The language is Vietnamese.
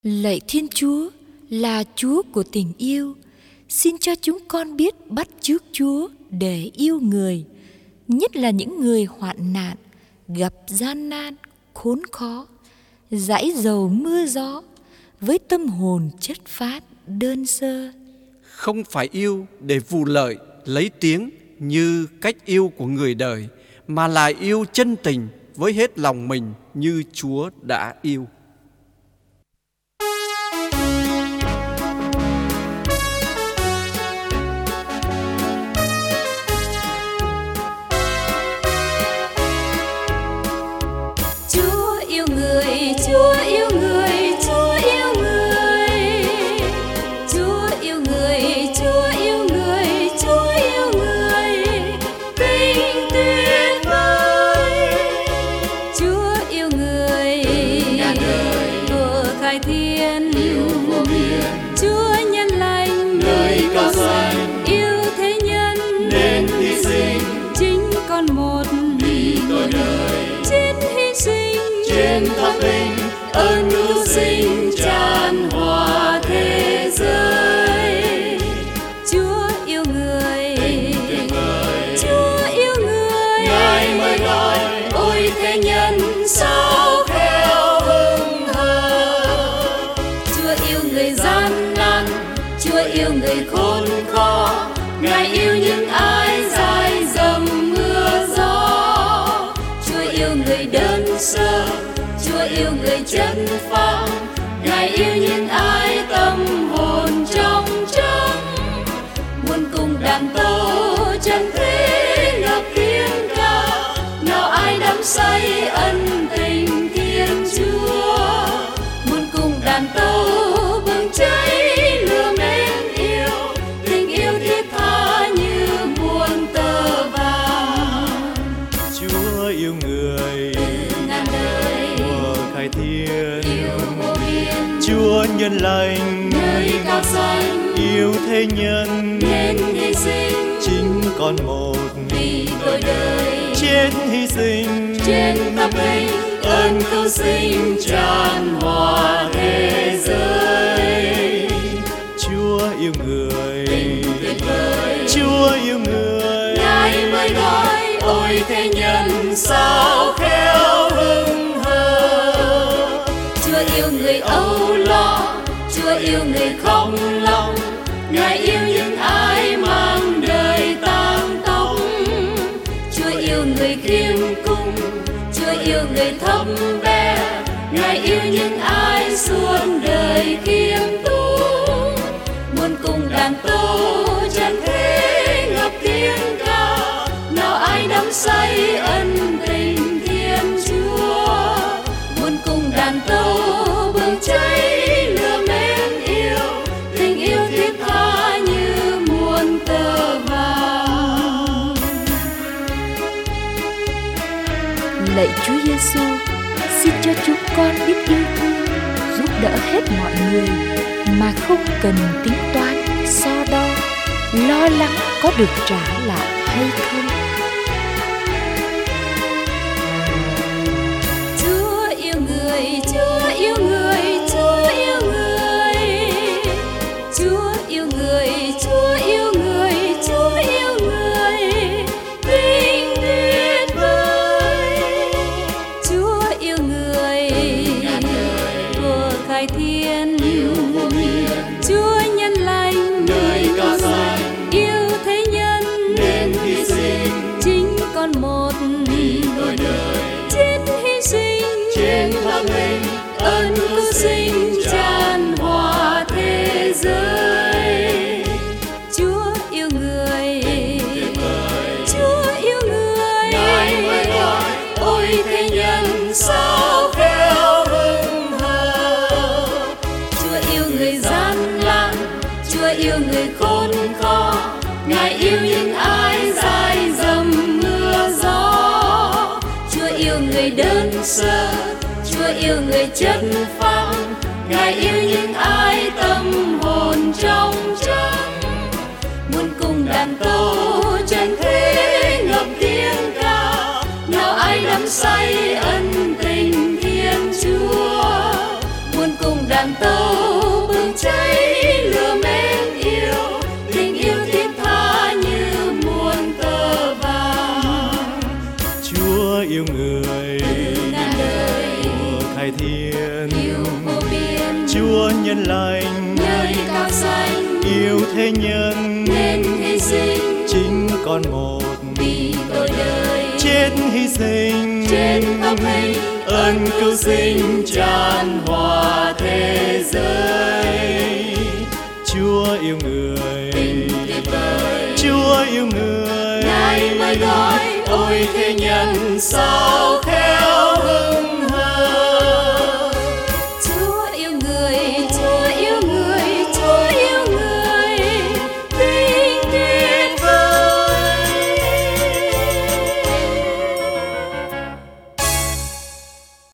Lạy Thiên Chúa là Chúa của tình yêu, xin cho chúng con biết bắt chước Chúa để yêu người, nhất là những người hoạn nạn, gặp gian nan, khốn khó, dãi dầu mưa gió, với tâm hồn chất phác, đơn sơ. Không phải yêu để vụ lợi, lấy tiếng như cách yêu của người đời, mà là yêu chân tình với hết lòng mình như Chúa đã yêu. Trên tháp linh ơn cứu sinh tràn hòa thế giới. Chúa yêu người, Chúa yêu người. Ngài mời gọi, ôi thế nhân sao khéo hững hờ. Chúa yêu người gian nan, Chúa yêu người khốn khó. Ngài yêu những ai dãi dầm mưa gió. Chúa yêu người đơn sơ, Chúa yêu người chân phác. Ngài yêu những ai tâm hồn trong trắng. Muôn cùng đàn tấu chân thế ngập tiếng ca. Nào ai đắm say ân tình Thiên Chúa. Muôn cùng đàn tấu bừng cháy lửa mến yêu. Tình yêu thiết tha như muôn tơ vàng. Chúa yêu người thiên, Chúa nhân lành, nơi cao xanh, yêu thế nhân nên hy sinh, chính con một vì tội đời, chết hy sinh trên tháp linh ơn cứu sinh tràn hòa thế giới. Chúa yêu người, tuyệt vời, Chúa yêu người. Ngài mời gọi, ôi thế nhân sao khéo hững hờ. Chúa yêu người âu lo, Chúa yêu người không lòng. Ngài yêu những ai mang đời tang tóc. Chúa yêu người khiêm cung, Chúa yêu người thấp bé. Ngài yêu những ai suốt đời khiêm tốn. Muôn cùng đàn tấu chân thế ngập tiếng ca. Nào ai đắm say ân tình Thiên Chúa. Muôn cùng đàn tấu bừng cháy lửa mến yêu. Tình yêu thiết tha như muôn tơ vàng. Lạy Chúa Giêsu, xin cho chúng con biết yêu thương, giúp đỡ hết mọi người mà không cần tính toán, so đo, lo lắng có được trả lại hay không. Chúa yêu người, Chúa yêu người, Chúa yêu người. Chúa yêu người, Chúa yêu người, Chúa yêu người. Tình tuyệt vời. Chúa yêu người, của khai thiên. Chúa nhân lành, nơi cao xanh, yêu thế nhân nên hy sinh, chính con một vì tội đời, chết hy sinh trên tháp linh ơn cứu sinh tràn hòa thế giới. Chúa yêu người, Chúa yêu người. Ngài mời gọi, ôi thế nhân sao khéo hững hờ. Chúa yêu người gian nan, Chúa yêu người khốn khó. Ngài yêu những ai dãi dầm mưa gió. Chúa yêu người đơn sơ, Chúa yêu người chân phác. Ngài yêu những ai tâm hồn trong trắng. Muôn cùng đàn tấu chân thế ngập tiếng ca. Nào ai đắm say ân tình Thiên Chúa. Muôn cùng đàn tàu bừng cháy lửa mến yêu, tình yêu thiết tha như muôn tơ vàng. Chúa yêu người Ngàn đời của khai thiên, yêu vô biên, Chúa nhân lành nơi cao xanh yêu thế nhân, nên hy sinh chính con một vì tội đời, chết hy sinh trên khắp hình ơn cứu sinh tràn hòa thế giới. Chúa yêu người, tình tuyệt vời, Chúa yêu người, Ngài mới gọi ôi thế nhân sao khéo